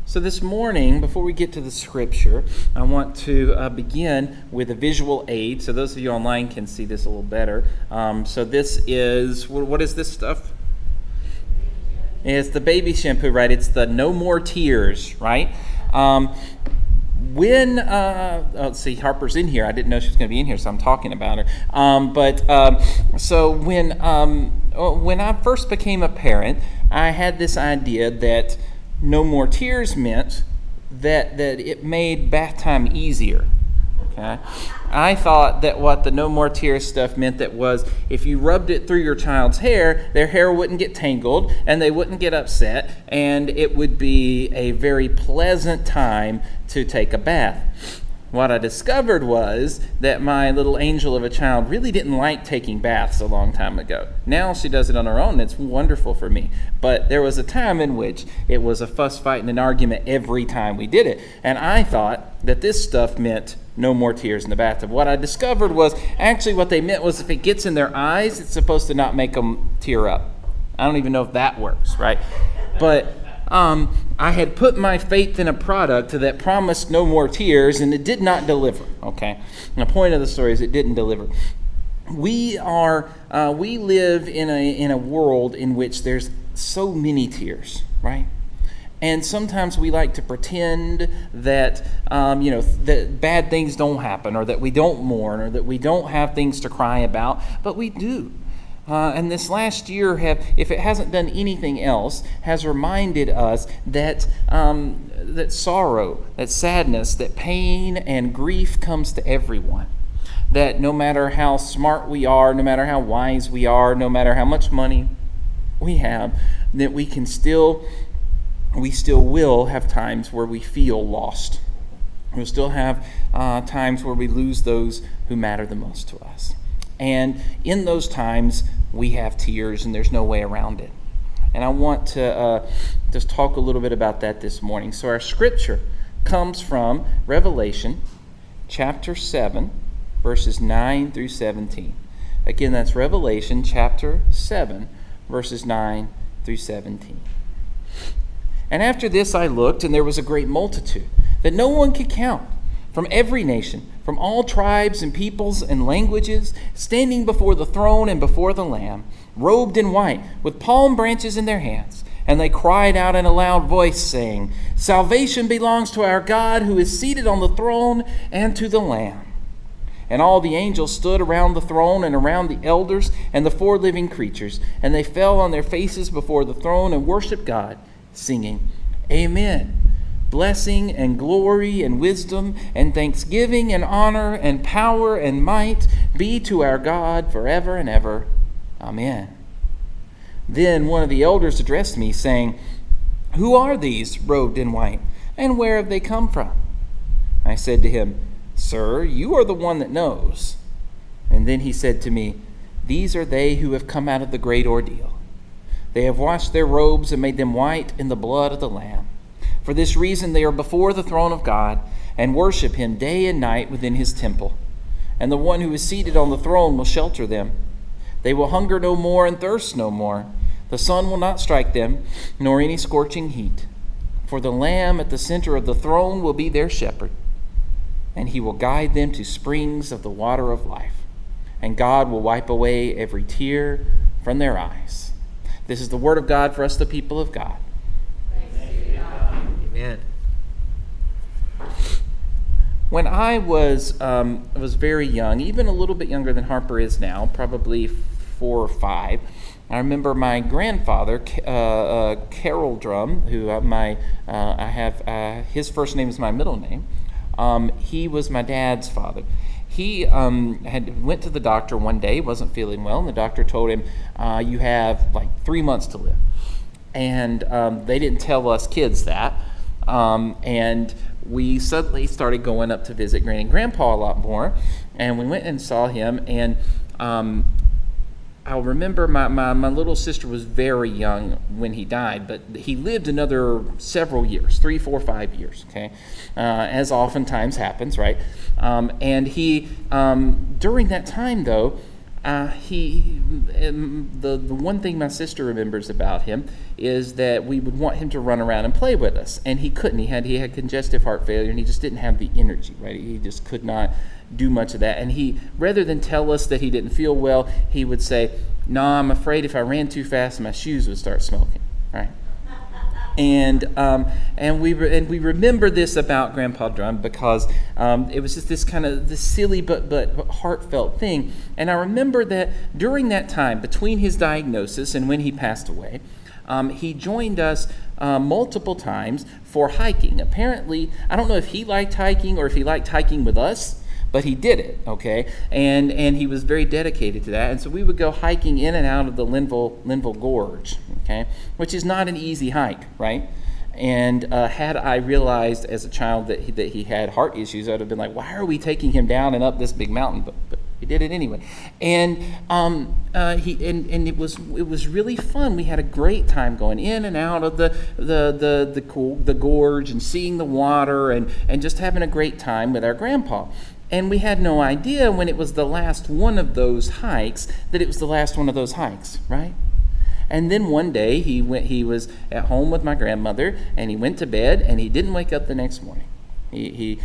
So this morning, before we get to the scripture, I want to begin with a visual aid. So those of you online can see this a little better. So this is, what is this stuff? It's the baby shampoo, right? It's the No More Tears, right? Let's see, Harper's in here. I didn't know she was going to be in here, so I'm talking about her. So when I first became a parent, I had this idea that no more tears meant that it made bath time easier. Okay, I thought that what the no more tears stuff meant that was if you rubbed it through your child's hair, their hair wouldn't get tangled and they wouldn't get upset, and it would be a very pleasant time to take a bath. What I discovered was that my little angel of a child really didn't like taking baths a long time ago. Now she does it on her own, and it's wonderful for me. But there was a time in which it was a fuss, fight, and an argument every time we did it. And I thought that this stuff meant no more tears in the bathtub. What I discovered was actually what they meant was if it gets in their eyes, it's supposed to not make them tear up. I don't even know if that works, right? But I had put my faith in a product that promised no more tears, and it did not deliver. Okay, and the point of the story is it didn't deliver. We live in a world in which there's so many tears, right? And sometimes we like to pretend that that bad things don't happen, or that we don't mourn, or that we don't have things to cry about, but we do. And this last year, if it hasn't done anything else, has reminded us that that sorrow, that sadness, that pain and grief comes to everyone. That no matter how smart we are, no matter how wise we are, no matter how much money we have, that we still will have times where we feel lost. We'll still have times where we lose those who matter the most to us. And in those times, we have tears, and there's no way around it. And I want to just talk a little bit about that this morning. So our scripture comes from Revelation chapter 7, verses 9 through 17. Again, that's Revelation chapter 7, verses 9 through 17. And after this I looked, and there was a great multitude that no one could count, from every nation, from all tribes and peoples and languages, standing before the throne and before the Lamb, robed in white, with palm branches in their hands. And they cried out in a loud voice, saying, "Salvation belongs to our God who is seated on the throne and to the Lamb." And all the angels stood around the throne and around the elders and the four living creatures, and they fell on their faces before the throne and worshiped God, singing, "Amen. Blessing and glory and wisdom and thanksgiving and honor and power and might be to our God forever and ever. Amen." Then one of the elders addressed me, saying, "Who are these robed in white, and where have they come from?" I said to him, "Sir, you are the one that knows." And then he said to me, "These are they who have come out of the great ordeal. They have washed their robes and made them white in the blood of the Lamb. For this reason they are before the throne of God and worship him day and night within his temple. And the one who is seated on the throne will shelter them. They will hunger no more and thirst no more. The sun will not strike them, nor any scorching heat. For the Lamb at the center of the throne will be their shepherd, and he will guide them to springs of the water of life. And God will wipe away every tear from their eyes." This is the word of God for us, the people of God. Amen. When I was very young, even a little bit younger than Harper is now, probably 4 or 5, I remember my grandfather, Carol Drum, who his first name is my middle name. He was my dad's father. He went to the doctor one day, wasn't feeling well, and the doctor told him, "You have like 3 months to live." And they didn't tell us kids that. And we suddenly started going up to visit Granny and Grandpa a lot more. And we went and saw him. And I'll remember my little sister was very young when he died, but he lived another several years, 3, 4, 5 years, okay? As oftentimes happens, right? And he, during that time though, the one thing my sister remembers about him is that we would want him to run around and play with us, and he couldn't. He had congestive heart failure, and he just didn't have the energy, right? He just could not do much of that. And he, rather than tell us that he didn't feel well, he would say, "No, I'm afraid if I ran too fast, my shoes would start smoking," right? And we remember this about Grandpa Drum because it was just this silly but heartfelt thing. And I remember that during that time between his diagnosis and when he passed away, he joined us multiple times for hiking. Apparently, I don't know if he liked hiking or if he liked hiking with us, but he did it, okay? And he was very dedicated to that. And so we would go hiking in and out of the Linville Gorge, okay? Which is not an easy hike, right? And had I realized as a child that he had heart issues, I would have been like, why are we taking him down and up this big mountain? But he did it anyway. And it was really fun. We had a great time going in and out of the gorge and seeing the water and just having a great time with our grandpa. And we had no idea when it was the last one of those hikes that it was the last one of those hikes, right? And then one day he was at home with my grandmother, and he went to bed, and he didn't wake up the next morning. He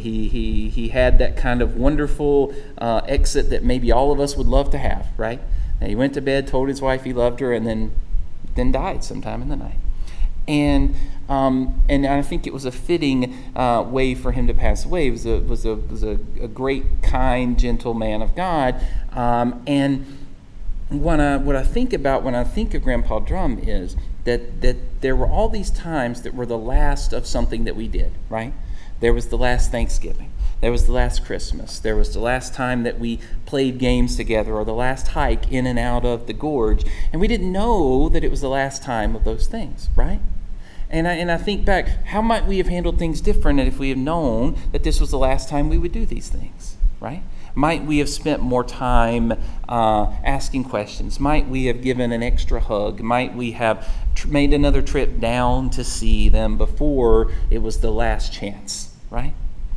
had that kind of wonderful exit that maybe all of us would love to have, right? And he went to bed, told his wife he loved her, and then died sometime in the night. And I think it was a fitting way for him to pass away. He was a great, kind, gentle man of God. And what I think about when I think of Grandpa Drum is that there were all these times that were the last of something that we did, right? There was the last Thanksgiving. There was the last Christmas. There was the last time that we played games together, or the last hike in and out of the gorge. And we didn't know that it was the last time of those things, right? And I think back, how might we have handled things different if we had known that this was the last time we would do these things, right? Might we have spent more time asking questions? Might we have given an extra hug? Might we have made another trip down to see them before it was the last chance, right?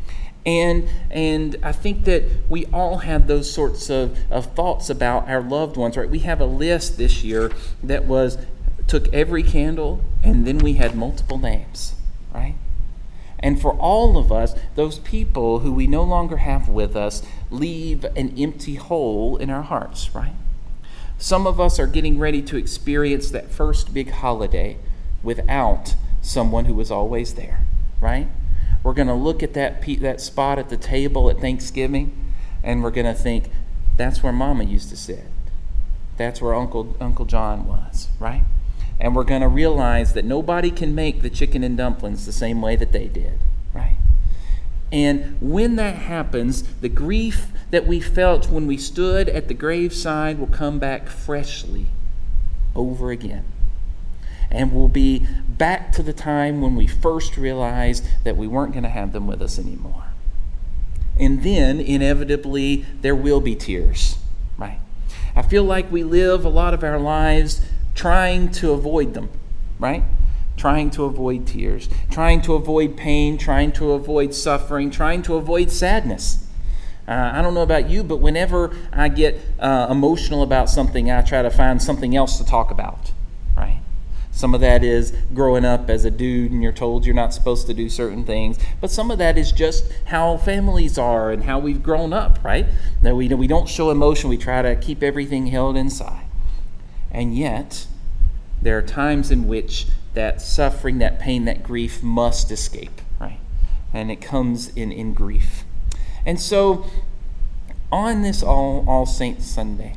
And I think that we all had those sorts of thoughts about our loved ones, right? We have a list this year that took every candle, and then we had multiple names, right? And for all of us, those people who we no longer have with us leave an empty hole in our hearts, right? Some of us are getting ready to experience that first big holiday without someone who was always there, right? We're going to look at that spot at the table at Thanksgiving, and we're going to think, that's where Mama used to sit. That's where Uncle John was, right? And we're going to realize that nobody can make the chicken and dumplings the same way that they did, right? And when that happens, the grief that we felt when we stood at the graveside will come back freshly over again. And we'll be back to the time when we first realized that we weren't going to have them with us anymore. And then, inevitably, there will be tears, right? I feel like we live a lot of our lives trying to avoid them, right? Trying to avoid tears, trying to avoid pain, trying to avoid suffering, trying to avoid sadness. I don't know about you, but whenever I get emotional about something, I try to find something else to talk about, right? Some of that is growing up as a dude and you're told you're not supposed to do certain things. But some of that is just how families are and how we've grown up, right? That we don't show emotion. We try to keep everything held inside. And yet, there are times in which that suffering, that pain, that grief must escape, right? And it comes in grief. And so, on this All Saints Sunday,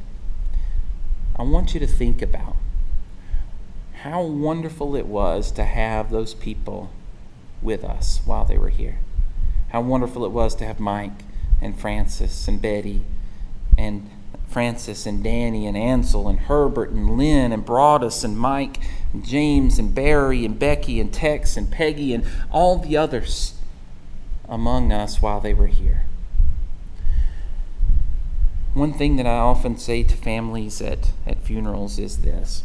I want you to think about how wonderful it was to have those people with us while they were here. How wonderful it was to have Mike and Francis and Betty and Francis and Danny and Ansel and Herbert and Lynn and Broadus and Mike and James and Barry and Becky and Tex and Peggy and all the others among us while they were here. One thing that I often say to families at funerals is this.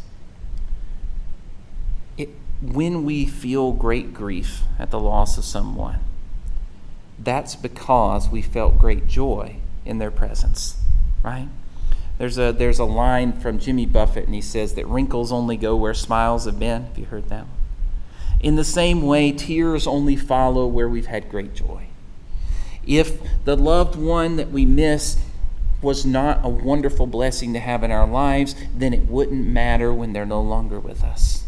When we feel great grief at the loss of someone, that's because we felt great joy in their presence, right? There's a line from Jimmy Buffett, and he says that wrinkles only go where smiles have been. Have you heard that one? In the same way, tears only follow where we've had great joy. If the loved one that we miss was not a wonderful blessing to have in our lives, then it wouldn't matter when they're no longer with us.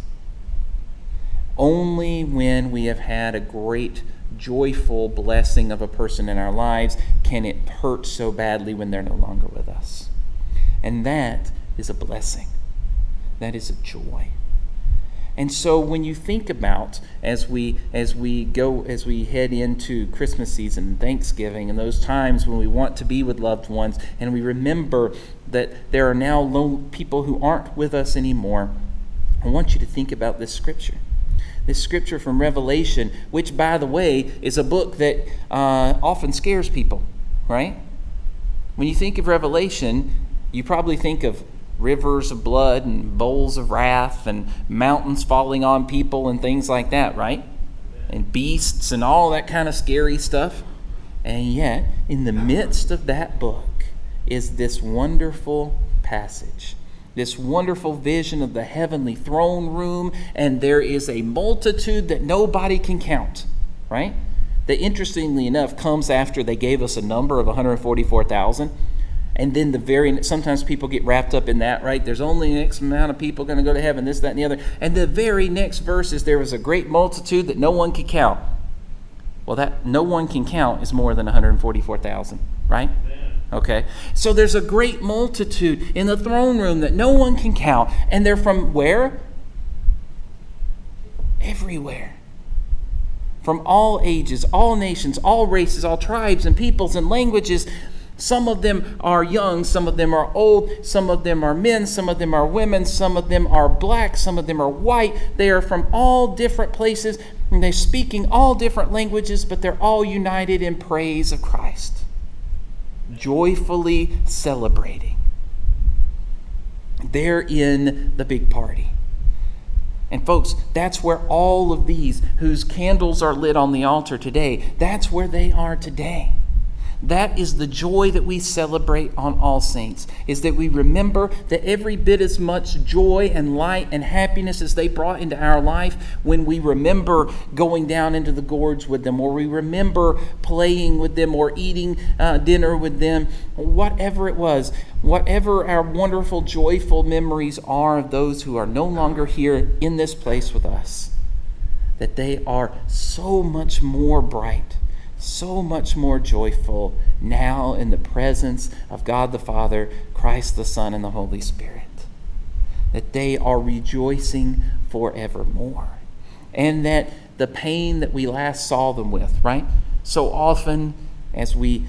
Only when we have had a great, joyful blessing of a person in our lives can it hurt so badly when they're no longer with us. And that is a blessing. That is a joy. And so when you think about, as we head into Christmas season and Thanksgiving and those times when we want to be with loved ones, and we remember that there are now people who aren't with us anymore, I want you to think about this scripture. This scripture from Revelation, which, by the way, is a book that often scares people, right? When you think of Revelation, you probably think of rivers of blood and bowls of wrath and mountains falling on people and things like that, right? And beasts and all that kind of scary stuff. And yet, in the midst of that book is this wonderful passage, this wonderful vision of the heavenly throne room, and there is a multitude that nobody can count, right? That, interestingly enough, comes after they gave us a number of 144,000. And then sometimes people get wrapped up in that, right? There's only X amount of people going to go to heaven, this, that, and the other. And the very next verse is, there was a great multitude that no one could count. Well, that no one can count is more than 144,000, right? Okay. So there's a great multitude in the throne room that no one can count. And they're from where? Everywhere. From all ages, all nations, all races, all tribes and peoples and languages. Some of them are young, some of them are old, some of them are men, some of them are women, some of them are black, some of them are white. They are from all different places, and they're speaking all different languages, but they're all united in praise of Christ, joyfully celebrating. They're in the big party. And folks, that's where all of these whose candles are lit on the altar today, that's where they are today. That is the joy that we celebrate on All Saints, is that we remember that every bit as much joy and light and happiness as they brought into our life, when we remember going down into the gorge with them, or we remember playing with them, or eating dinner with them, whatever it was, whatever our wonderful, joyful memories are of those who are no longer here in this place with us, that they are so much more bright, so much more joyful now in the presence of God the Father, Christ the Son, and the Holy Spirit. That they are rejoicing forevermore. And that the pain that we last saw them with, right? So often as we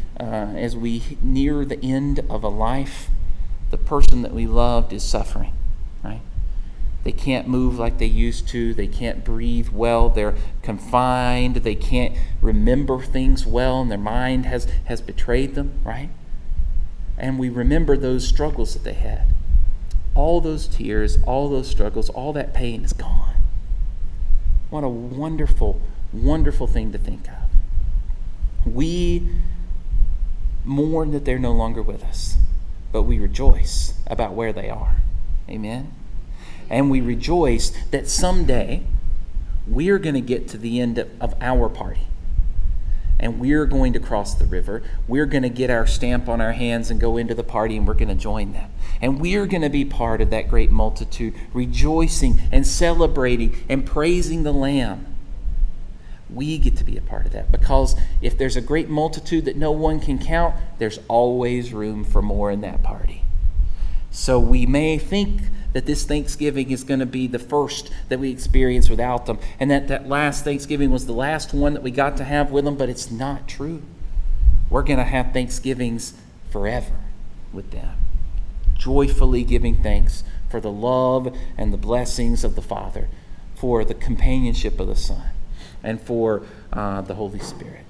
near the end of a life, the person that we loved is suffering, right? They can't move like they used to. They can't breathe well. They're confined. They can't remember things well, and their mind has betrayed them, right? And we remember those struggles that they had. All those tears, all those struggles, all that pain is gone. What a wonderful, wonderful thing to think of. We mourn that they're no longer with us, but we rejoice about where they are. Amen? And we rejoice that someday we're going to get to the end of our party. And we're going to cross the river. We're going to get our stamp on our hands and go into the party, and we're going to join them. And we're going to be part of that great multitude, rejoicing and celebrating and praising the Lamb. We get to be a part of that, because if there's a great multitude that no one can count, there's always room for more in that party. So we may think that this Thanksgiving is going to be the first that we experience without them, and that last Thanksgiving was the last one that we got to have with them, but it's not true. We're going to have Thanksgivings forever with them, joyfully giving thanks for the love and the blessings of the Father, for the companionship of the Son, and for the Holy Spirit.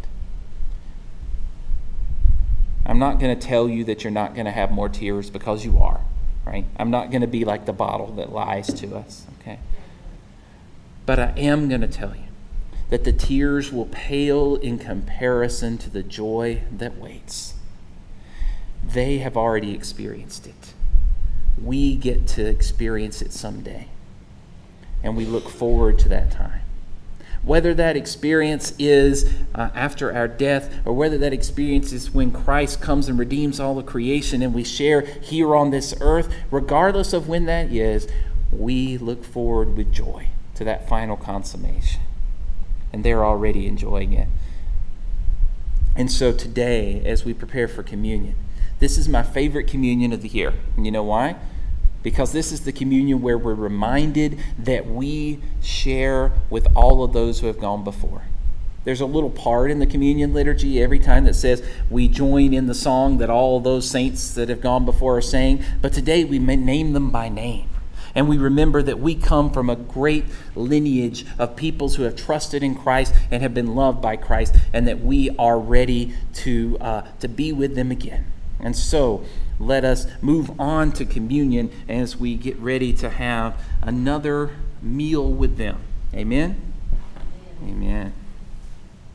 I'm not going to tell you that you're not going to have more tears, because you are. Right? I'm not going to be like the bottle that lies to us, okay? But I am going to tell you that the tears will pale in comparison to the joy that waits. They have already experienced it. we get to experience it someday. And we look forward to that time. Whether that experience is after our death, or whether that experience is when Christ comes and redeems all of creation and we share here on this earth, regardless of when that is, we look forward with joy to that final consummation. And they're already enjoying it. And so today, as we prepare for communion, this is my favorite communion of the year. And you know why? Because this is the communion where we're reminded that we share with all of those who have gone before. There's a little part in the communion liturgy every time that says we join in the song that all of those saints that have gone before are saying. But today we name them by name. And we remember that we come from a great lineage of peoples who have trusted in Christ and have been loved by Christ, and that we are ready to be with them again. And so let us move on to communion as we get ready to have another meal with them. Amen? Amen.